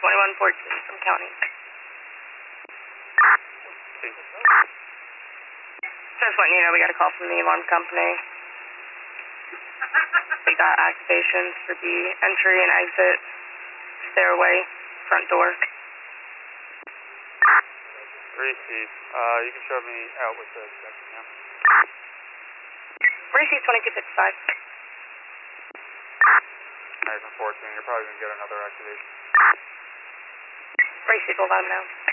2114 from county. Just letting you know, we got a call from the alarm company. We got activations for the entry and exit, stairway, front door. Receive. You can show me out with the section now. Receive 2255. Nice and 14, you're probably going to get another activation. Receive, we'll let them know.